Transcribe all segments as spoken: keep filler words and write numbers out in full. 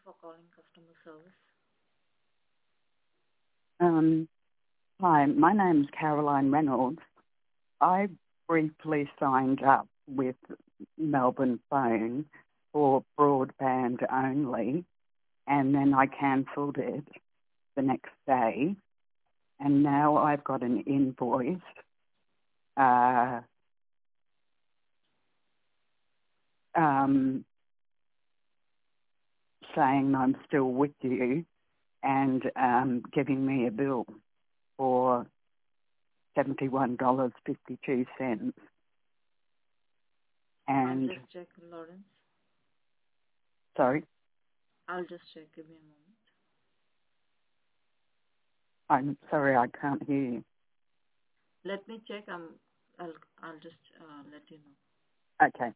for calling customer service. Um, hi, my name's Caroline Reynolds. I briefly signed up with Melbourne Phone for broadband only, and then I cancelled it the next day, and now I've got an invoice uh, um, saying I'm still with you and um, giving me a bill for seventy-one dollars fifty-two. I'll And, just check, Lawrence. sorry, I'll just check. Give me a moment. I'm sorry, I can't hear you. Let me check. I'm. I'll. I'll just uh, let you know. Okay.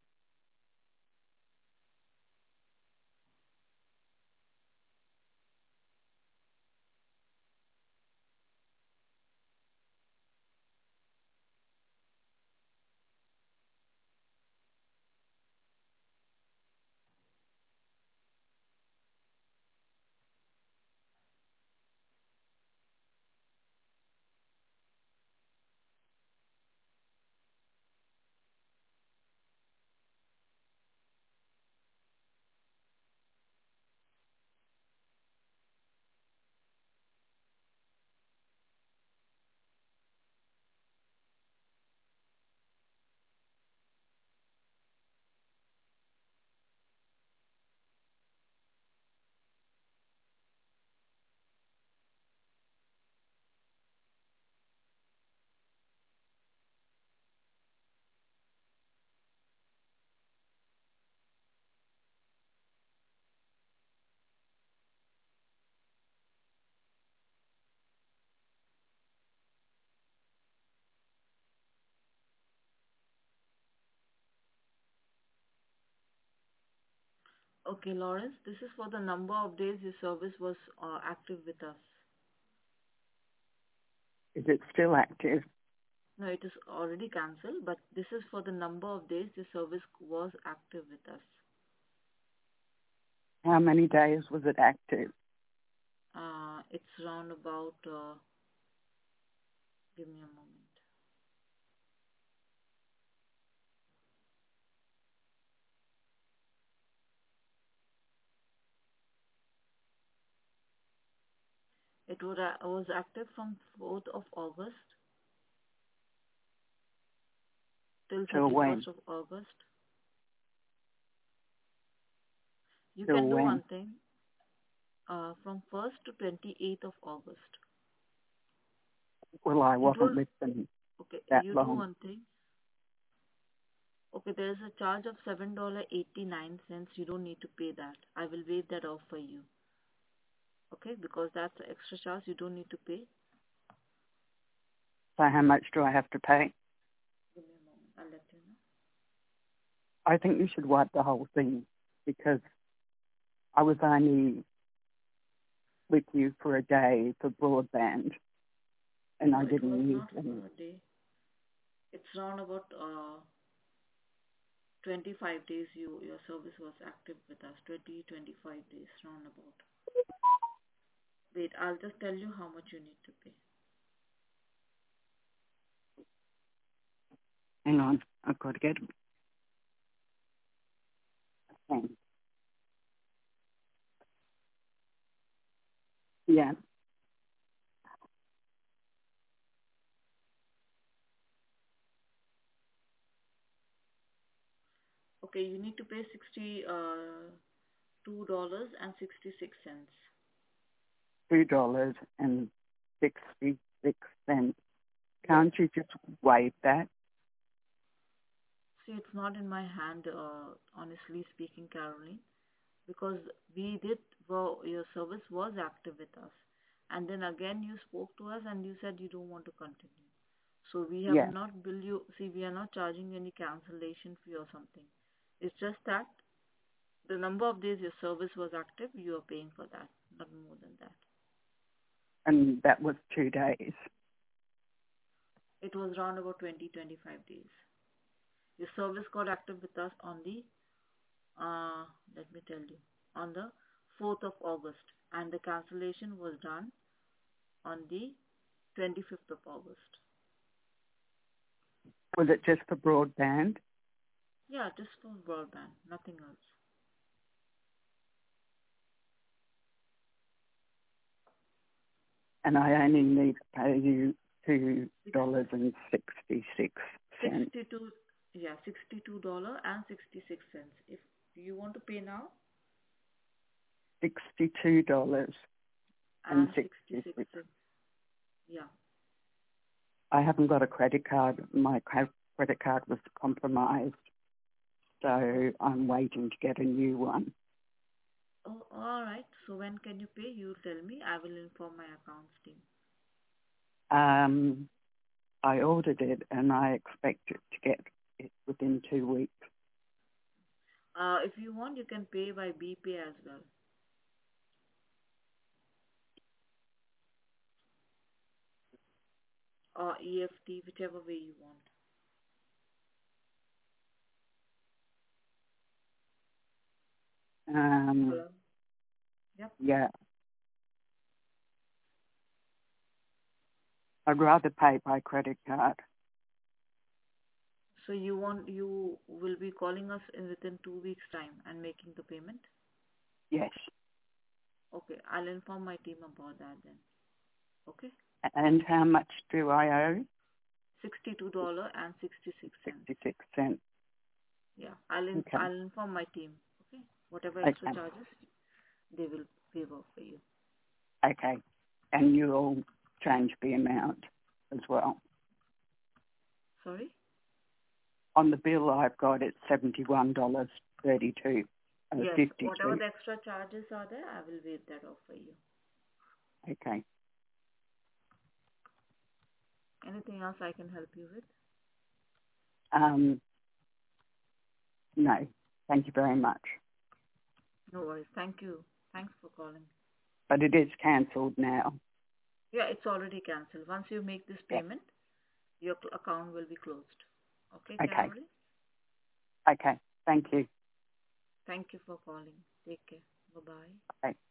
Okay, Lawrence. This is for the number of days your service was uh, active with us. Is it still active? No, it is already cancelled, but this is for the number of days your service was active with us. How many days was it active? Uh, it's around about. Uh, give me a moment. It would, uh, was active from fourth of August till Till when? thirty-first of August. You Till can do one when? thing. Uh, from first to twenty-eighth of August. Well, I It wasn't will. with them Okay, that you do long. one thing. Okay, there is a charge of seven dollars and eighty-nine cents. You don't need to pay that. I will waive that off for you. Okay, because that's an extra charge. You don't need to pay. So how much do I have to pay? Give me a moment. I'll let you know. I think you should wipe the whole thing because I was only with you for a day for broadband and No, I it was didn't use not for them. a day. It's around about uh, twenty-five days. You your service was active with us. twenty, twenty-five days, round about. Wait, I'll just tell you how much you need to pay. Hang on, I've got to get a pen. Yeah, Okay, you need to pay sixty-two dollars and sixty-six cents. two dollars and sixty-six cents. Yes. Can't you just waive that? See, it's not in my hand, uh, honestly speaking, Caroline, because we did, well, your service was active with us. And then again, you spoke to us and you said you don't want to continue. So we have Yeah. not billed you, see, we are not charging any cancellation fee or something. It's just that the number of days your service was active, you are paying for that, not more than that. And that was two days. It was around about twenty, twenty-five days. Your service got active with us on the, uh, let me tell you, on the fourth of August, and the cancellation was done on the twenty-fifth of August. Was it just for broadband? Yeah, just for broadband, nothing else. And I only need to pay you two dollars and sixty-six cents. Sixty-two, yeah, sixty-two dollar and sixty-six cents. If you want to pay now, Sixty-two dollars and and sixty-six sixty-six. cents. Yeah. I haven't got a credit card. My cre- credit card was compromised, so I'm waiting to get a new one. Oh, all right. So when can you pay? You tell me. I will inform my accounts team. Um, I ordered it, and I expect it to get it within two weeks. Uh, if you want, you can pay by B Pay as well, or E F T, whichever way you want. Um, Hello. Yep. yeah, I'd rather pay by credit card. So you want you will be calling us in within two weeks time and making the payment. Yes. Okay, I'll inform my team about that then. Okay. And how much do I owe? Sixty-two dollar and sixty-six cents. Sixty-six cents. Yeah, I'll in, Okay. I'll inform my team. Okay, whatever extra Okay. charges they will waive off for you. Okay. And you'll change the amount as well. Sorry. On the bill I've got, it's seventy-one dollars thirty-two. Uh, Yes, whatever fifty-two. the extra charges are there, I will waive that off for you. Okay. Anything else I can help you with? Um, no. Thank you very much. No worries. Thank you. Thanks for calling. But it is cancelled now. Yeah, it's already cancelled. Once you make this Yeah. payment, your cl- account will be closed. Okay, Okay. Caroline? Okay. Thank you. Thank you for calling. Take care. Bye-bye. Okay.